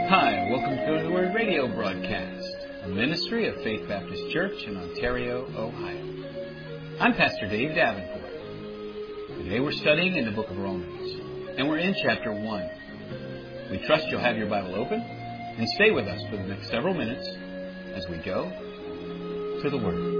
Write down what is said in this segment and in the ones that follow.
Hi, welcome to the Word Radio broadcast, a ministry of Faith Baptist Church in Ontario, Ohio. I'm Pastor Dave Davenport. Today we're studying in the book of Romans, and we're in chapter 1. We trust you'll have your Bible open and stay with us for the next several minutes as we go to the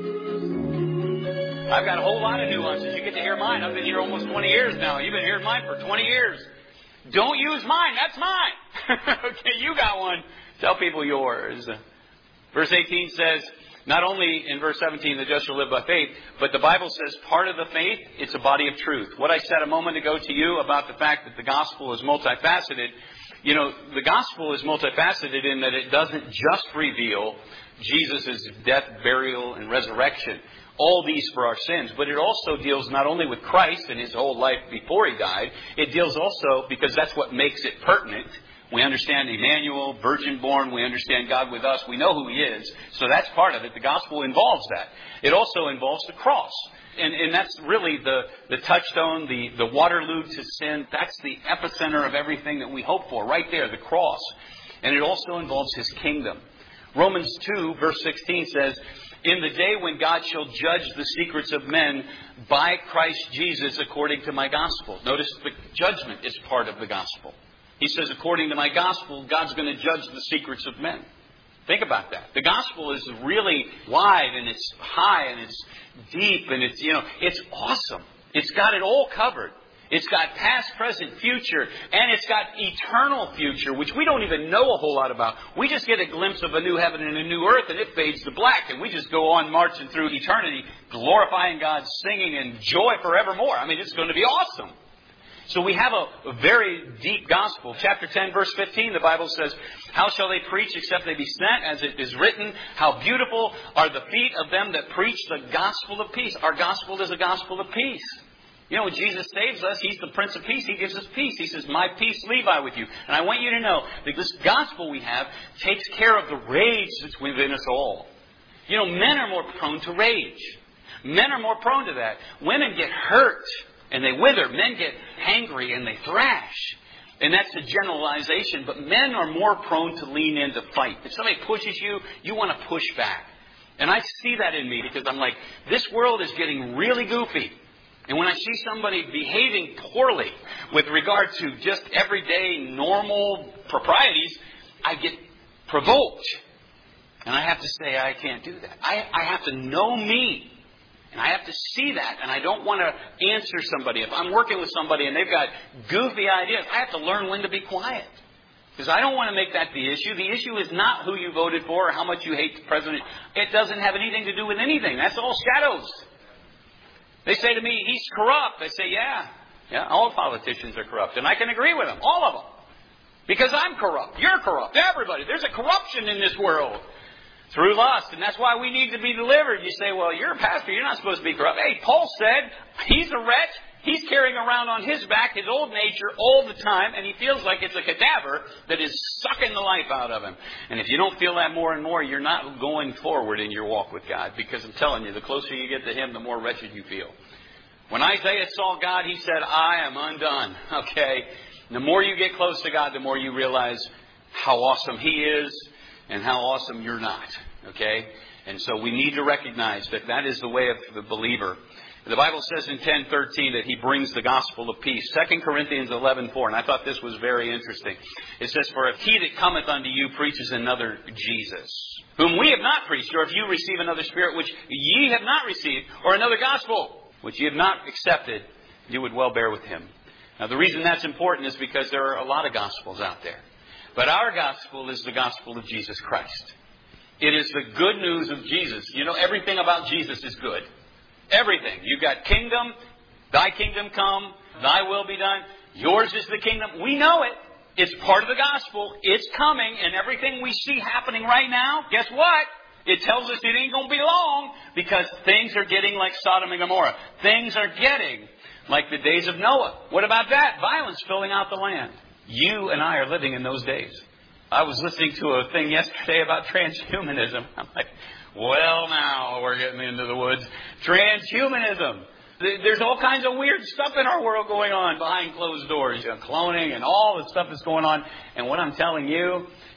Word. I've got a whole lot of nuances. You get to hear mine. I've been here almost 20 years now. You've been hearing mine for 20 years. Don't use mine. That's mine. Okay, you got one. Tell people yours. Verse 18 says, not only in verse 17, the just shall live by faith, but the Bible says part of the faith, it's a body of truth. What I said a moment ago to you about the fact that the gospel is multifaceted, you know, the gospel is multifaceted in that it doesn't just reveal Jesus' death, burial, and resurrection. All these for our sins. But it also deals not only with Christ and His whole life before He died, it deals also, because that's what makes it pertinent. We understand Emmanuel, virgin born. We understand God with us. We know who He is. So that's part of it. The gospel involves that. It also involves the cross. And that's really the touchstone, the Waterloo to sin. That's the epicenter of everything that we hope for. Right there, the cross. And it also involves His kingdom. Romans 2, verse 16 says, in the day when God shall judge the secrets of men by Christ Jesus according to my gospel. Notice the judgment is part of the gospel. He says, according to my gospel, God's going to judge the secrets of men. Think about that. The gospel is really wide and it's high and it's deep and it's awesome. It's got it all covered. It's got past, present, future, and it's got eternal future, which we don't even know a whole lot about. We just get a glimpse of a new heaven and a new earth, and it fades to black, and we just go on marching through eternity, glorifying God, singing, and joy forevermore. I mean, it's going to be awesome. So we have a very deep gospel. Chapter 10, verse 15, the Bible says, how shall they preach except they be sent? As it is written, how beautiful are the feet of them that preach the gospel of peace. Our gospel is a gospel of peace. You know, when Jesus saves us, He's the Prince of Peace. He gives us peace. He says, my peace leave I with you. And I want you to know that this gospel we have takes care of the rage that's within us all. You know, men are more prone to rage. Men are more prone to that. Women get hurt and they wither. Men get angry and they thrash. And that's a generalization. But men are more prone to lean in to fight. If somebody pushes you, you want to push back. And I see that in me because I'm like, this world is getting really goofy. And when I see somebody behaving poorly with regard to just everyday normal proprieties, I get provoked. And I have to say, I can't do that. I have to know me. And I have to see that. And I don't want to answer somebody. If I'm working with somebody and they've got goofy ideas, I have to learn when to be quiet. Because I don't want to make that the issue. The issue is not who you voted for or how much you hate the president. It doesn't have anything to do with anything. That's all shadows. They say to me, he's corrupt. I say, yeah, all politicians are corrupt. And I can agree with them, all of them. Because I'm corrupt. You're corrupt. Everybody. There's a corruption in this world. Through lust. And that's why we need to be delivered. You say, well, you're a pastor. You're not supposed to be corrupt. Hey, Paul said he's a wretch. He's carrying around on his back his old nature all the time. And he feels like it's a cadaver that is sucking the life out of him. And if you don't feel that more and more, you're not going forward in your walk with God. Because I'm telling you, the closer you get to Him, the more wretched you feel. When Isaiah saw God, he said, I am undone. Okay? The more you get close to God, the more you realize how awesome He is and how awesome you're not. Okay? And so we need to recognize that that is the way of the believer. The Bible says in 10:13 that He brings the gospel of peace. 2 Corinthians 11:4, and I thought this was very interesting. It says, for if he that cometh unto you preaches another Jesus, whom we have not preached, or if you receive another spirit which ye have not received, or another gospel which ye have not accepted, you would well bear with him. Now the reason that's important is because there are a lot of gospels out there. But our gospel is the gospel of Jesus Christ. It is the good news of Jesus. You know, everything about Jesus is good. Everything. You've got kingdom, thy kingdom come, thy will be done. Yours is the kingdom. We know it. It's part of the gospel. It's coming. And everything we see happening right now, guess what? It tells us it ain't going to be long because things are getting like Sodom and Gomorrah. Things are getting like the days of Noah. What about that? Violence filling out the land. You and I are living in those days. I was listening to a thing yesterday about transhumanism. I'm like, well, now we're getting into the woods. Transhumanism. There's all kinds of weird stuff in our world going on behind closed doors. You know, cloning and all the stuff that's going on. And what I'm telling you,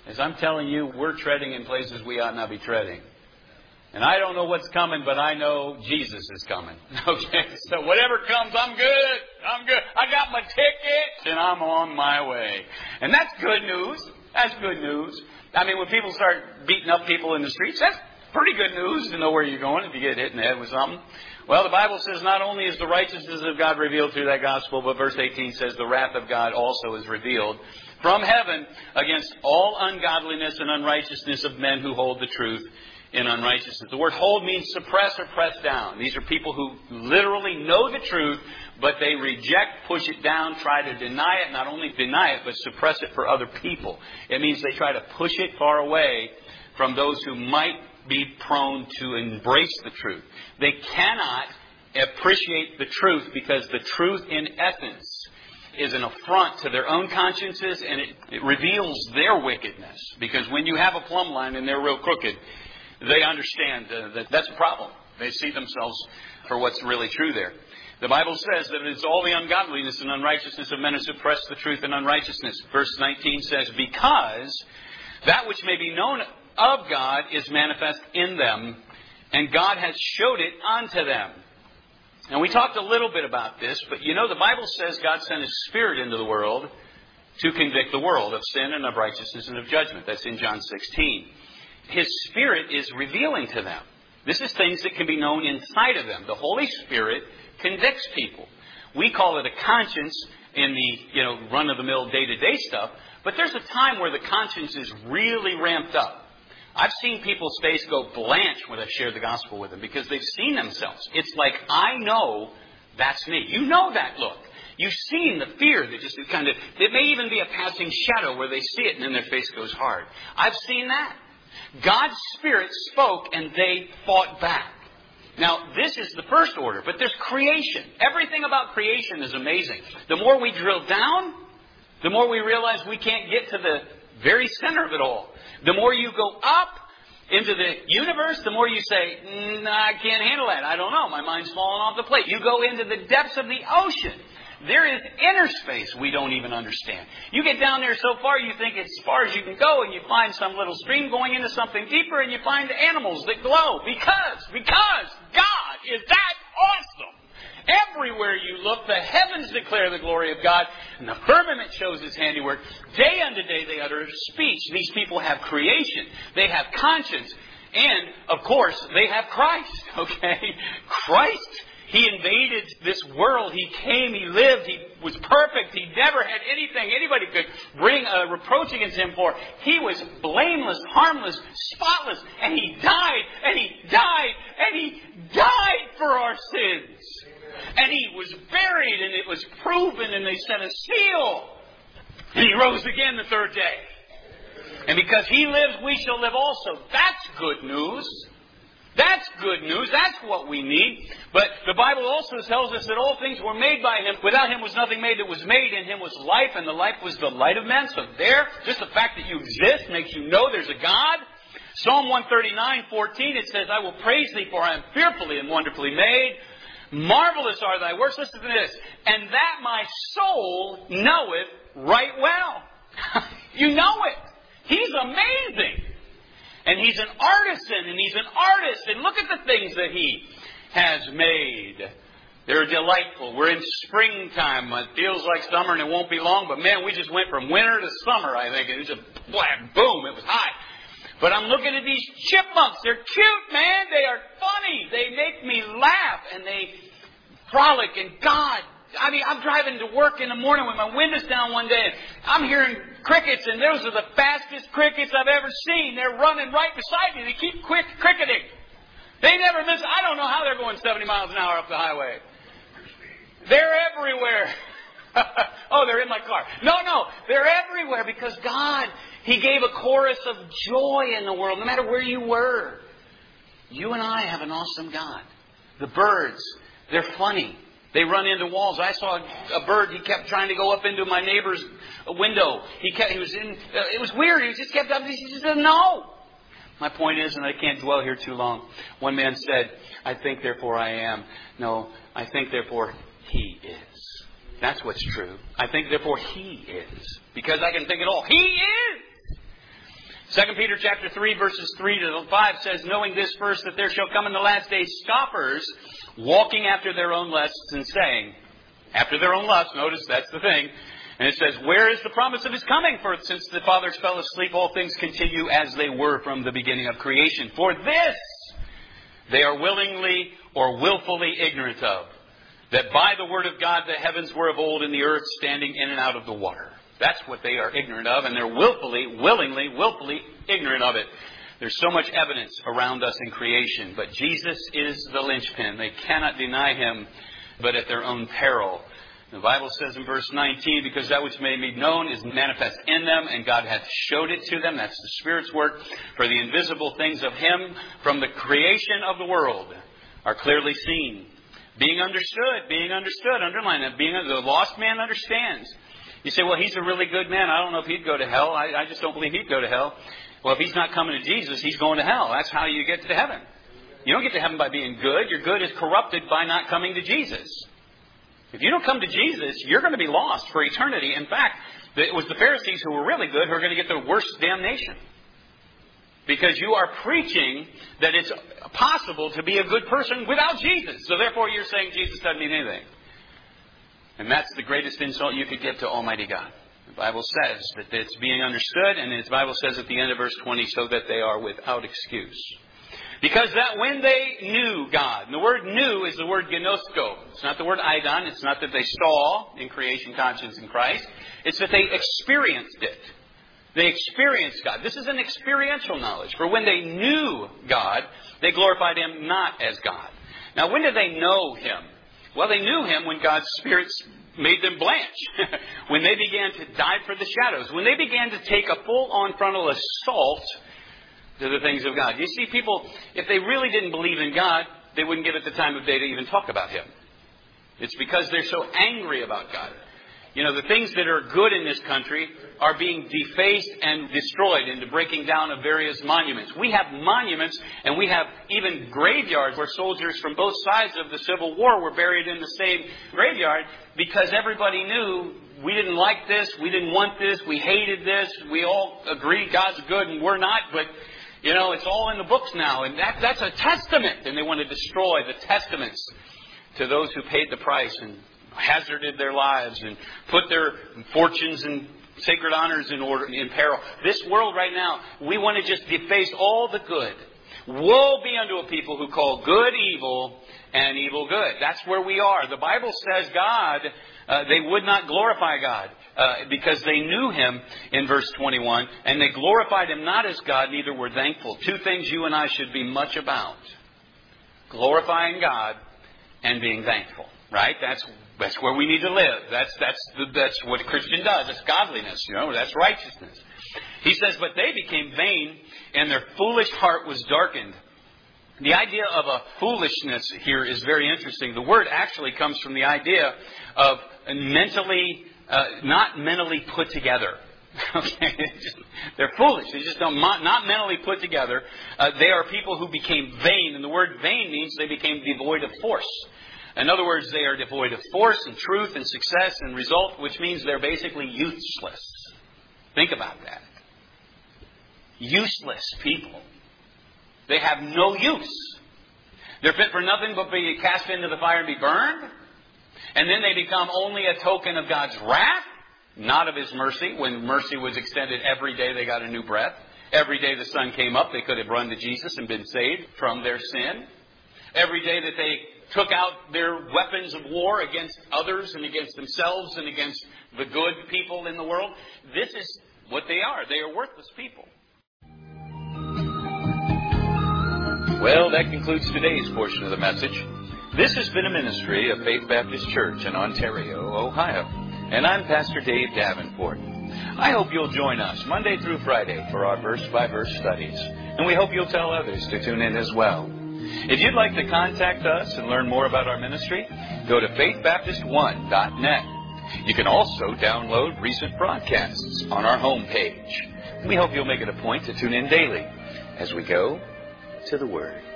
is I'm telling you, we're treading in places we ought not be treading. And I don't know what's coming, but I know Jesus is coming. Okay, so whatever comes, I'm good. I'm good. I got my ticket, and I'm on my way. And that's good news. That's good news. I mean, when people start beating up people in the streets, that's pretty good news to know where you're going if you get hit in the head with something. Well, the Bible says not only is the righteousness of God revealed through that gospel, but verse 18 says the wrath of God also is revealed from heaven against all ungodliness and unrighteousness of men who hold the truth in unrighteousness. The word hold means suppress or press down. These are people who literally know the truth, but they reject, push it down, try to deny it. Not only deny it, but suppress it for other people. It means they try to push it far away from those who might be prone to embrace the truth. They cannot appreciate the truth because the truth in essence is an affront to their own consciences, and it reveals their wickedness. Because when you have a plumb line and they're real crooked, they understand that that's a problem. They see themselves for what's really true there. The Bible says that it's all the ungodliness and unrighteousness of men who suppress the truth in unrighteousness. Verse 19 says, because that which may be known of God is manifest in them, and God has showed it unto them. And we talked a little bit about this, but you know the Bible says God sent His Spirit into the world to convict the world of sin and of righteousness and of judgment. That's in John 16. His Spirit is revealing to them. This is things that can be known inside of them. The Holy Spirit convicts people. We call it a conscience in the run-of-the-mill day-to-day stuff, but there's a time where the conscience is really ramped up. I've seen people's face go blanch when I've shared the gospel with them because they've seen themselves. It's like, I know that's me. You know that look. You've seen the fear that just kind of, it may even be a passing shadow where they see it and then their face goes hard. I've seen that. God's Spirit spoke and they fought back. Now, this is the first order, but there's creation. Everything about creation is amazing. The more we drill down, the more we realize we can't get to the very center of it all. The more you go up into the universe, the more you say, I can't handle that. I don't know. My mind's falling off the plate. You go into the depths of the ocean. There is inner space we don't even understand. You get down there so far you think it's as far as you can go, and you find some little stream going into something deeper, and you find animals that glow. Because God is that awesome. Everywhere you look, the heavens declare the glory of God, and the firmament shows His handiwork. Day unto day they utter speech. These people have creation. They have conscience. And, of course, they have Christ. Okay? Christ, He invaded this world. He came, He lived, He was perfect. He never had anything anybody could bring a reproach against Him for. He was blameless, harmless, spotless. And He died, and He died, and He died for our sins. And He was buried, and it was proven, and they set a seal. And He rose again the third day. And because He lives, we shall live also. That's good news. That's good news. That's what we need. But the Bible also tells us that all things were made by Him. Without Him was nothing made that was made. In Him was life, and the life was the light of men. So there, just the fact that you exist makes you know there's a God. Psalm 139:14, it says, I will praise Thee, for I am fearfully and wonderfully made. Marvelous are Thy works. Listen to this. And that my soul knoweth right well. You know it. He's amazing. And He's an artisan, and He's an artist. And look at the things that He has made. They're delightful. We're in springtime. It feels like summer, and it won't be long. But man, we just went from winter to summer, I think. It was a black boom. It was hot. But I'm looking at these chipmunks. They're cute, man. They are funny. They make me laugh, and they frolic. And God, I mean, I'm driving to work in the morning with my windows down one day, and I'm hearing crickets, and those are the fastest crickets I've ever seen. They're running right beside me. They keep cricketing. They never miss. I don't know how they're going 70 miles an hour up the highway. They're everywhere. Oh, they're in my car. No, they're everywhere because God, He gave a chorus of joy in the world, no matter where you were. You and I have an awesome God. The birds, they're funny. They run into walls. I saw a bird. He kept trying to go up into my neighbor's window. It was weird. He just kept up. He just said, no. My point is, and I can't dwell here too long. One man said, I think, therefore I am. No, I think, therefore He is. That's what's true. I think, therefore He is. Because I can think it all. He is. 2 Peter chapter 3, verses 3 to 5 says, knowing this first, that there shall come in the last days scoffers, walking after their own lusts and saying, after their own lusts, notice that's the thing. And it says, where is the promise of his coming? For since the fathers fell asleep, all things continue as they were from the beginning of creation. For this they are willingly or willfully ignorant of, that by the word of God the heavens were of old and the earth standing in and out of the water. That's what they are ignorant of, and they're willfully ignorant of it. There's so much evidence around us in creation, but Jesus is the linchpin. They cannot deny him, but at their own peril. The Bible says in verse 19, because that which may be known is manifest in them, and God hath showed it to them. That's the Spirit's work. For the invisible things of him from the creation of the world are clearly seen. Being understood, underline that. The lost man understands. You say, well, he's a really good man. I don't know if he'd go to hell. I just don't believe he'd go to hell. Well, if he's not coming to Jesus, he's going to hell. That's how you get to heaven. You don't get to heaven by being good. Your good is corrupted by not coming to Jesus. If you don't come to Jesus, you're going to be lost for eternity. In fact, it was the Pharisees who were really good who are going to get the worst damnation. Because you are preaching that it's possible to be a good person without Jesus. So therefore you're saying Jesus doesn't mean anything. And that's the greatest insult you could give to Almighty God. The Bible says that it's being understood, and the Bible says at the end of verse 20, so that they are without excuse. Because that when they knew God, and the word knew is the word gnosko. It's not the word eidon. It's not that they saw in creation conscience in Christ. It's that they experienced it. They experienced God. This is an experiential knowledge. For when they knew God, they glorified him not as God. Now, when did they know him? Well, they knew him when God's Spirit made them blanch. When they began to dive for the shadows. When they began to take a full-on frontal assault to the things of God. You see, people, if they really didn't believe in God, they wouldn't give it the time of day to even talk about him. It's because they're so angry about God. You know, the things that are good in this country are being defaced and destroyed into breaking down of various monuments. We have monuments, and we have even graveyards where soldiers from both sides of the Civil War were buried in the same graveyard because everybody knew we didn't like this, we didn't want this, we hated this, we all agree God's good and we're not, but you know, it's all in the books now, and that's a testament, and they want to destroy the testaments to those who paid the price and hazarded their lives and put their fortunes and sacred honors in peril. This world right now, we want to just deface all the good. Woe be unto a people who call good evil and evil good. That's where we are. The Bible says God, they would not glorify God because they knew him in verse 21, and they glorified him not as God, neither were thankful. Two things you and I should be much about. Glorifying God and being thankful. Right? That's where we need to live. That's what a Christian does. That's godliness. You know, that's righteousness. He says, but they became vain, and their foolish heart was darkened. The idea of a foolishness here is very interesting. The word actually comes from the idea of not mentally put together. Okay, they're foolish. They just not mentally put together. They are people who became vain, and the word vain means they became devoid of force. In other words, they are devoid of force and truth and success and result, which means they're basically useless. Think about that. Useless people. They have no use. They're fit for nothing but be cast into the fire and be burned. And then they become only a token of God's wrath, not of his mercy. When mercy was extended every day, they got a new breath. Every day the sun came up, they could have run to Jesus and been saved from their sin. Every day that they took out their weapons of war against others and against themselves and against the good people in the world. This is what they are. They are worthless people. Well, that concludes today's portion of the message. This has been a ministry of Faith Baptist Church in Ontario, Ohio. And I'm Pastor Dave Davenport. I hope you'll join us Monday through Friday for our verse-by-verse studies. And we hope you'll tell others to tune in as well. If you'd like to contact us and learn more about our ministry, go to faithbaptist1.net. You can also download recent broadcasts on our homepage. We hope you'll make it a point to tune in daily as we go to the Word.